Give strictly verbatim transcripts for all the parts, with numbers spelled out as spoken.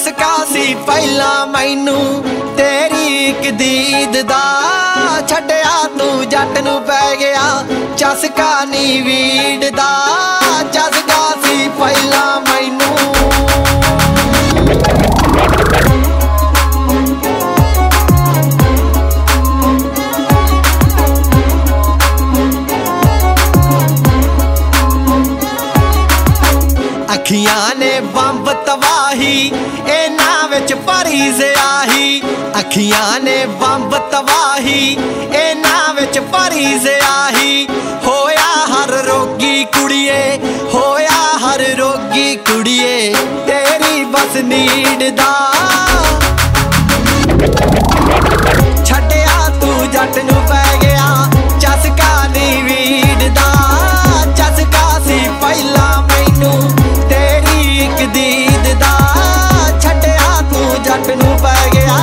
चसका सी पहला मैनू तेरी एक दीद दा छड्डिया तू जट नू पै गया चसका नी वीड दा चसका सी पहला मैनू अखियां ने बंब तबाही इन्हां विच भरी स्याही अखियां ने बंब तबाही इन्हां विच भरी स्याही होया हर रोगी कुड़िए होया हर रोगी कुड़िए तेरी बस नीड दा छड्डिया तू जट नू पै गया चसका नी वीड दा चसका सी पहला मैनू दीद दा छड्डिया तू जट नू पै गया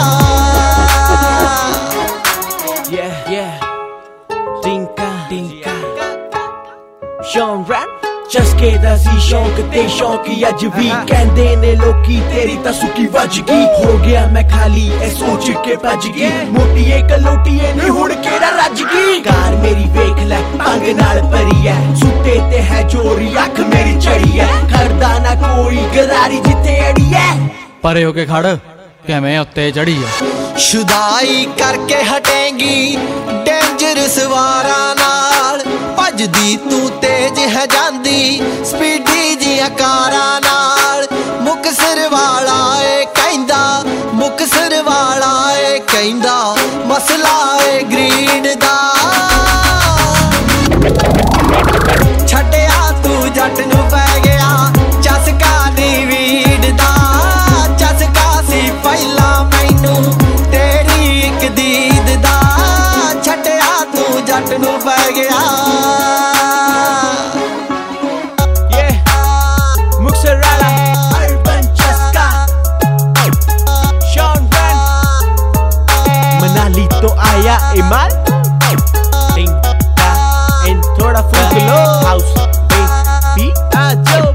Yeah, yeah Dinka, Dinka Sean Rap चस्के दा सी शौक ते शौकी अज भी कहंदे ने लोकी तेरी तां सुकी वज गई हो गया मैं खाली ए सोच के भज गई मोटीए कलोटीए नी हुण केड़ा रज गई कार मेरी वेख लै भंग नाल भरी है सुटे ते है जोरी अख मेरी चढ़ी है खड़दा ना कोई गरारी जिथे अड़ी है परे होके खड़ किवें उत्ते चढ़ी है शुदाई करके हटेंगी डेंजरस वारां नाल भजदी तू तेज है जांदी स्पीडी जियां कारां नाल मुकसर वाला ए कहंदा मुकसर वाला ए कहंदा मसला ए ग्रीड दा छड्डिया तू जट नू पै गया चसका नी वीड दा चसका सी पहला मैनू तेरी एक दीद दा छड्डिया तू जट नू पै गया तो आया इमाल Dinka and थोड़ा फूक लो हाउस बेबी आ जाओ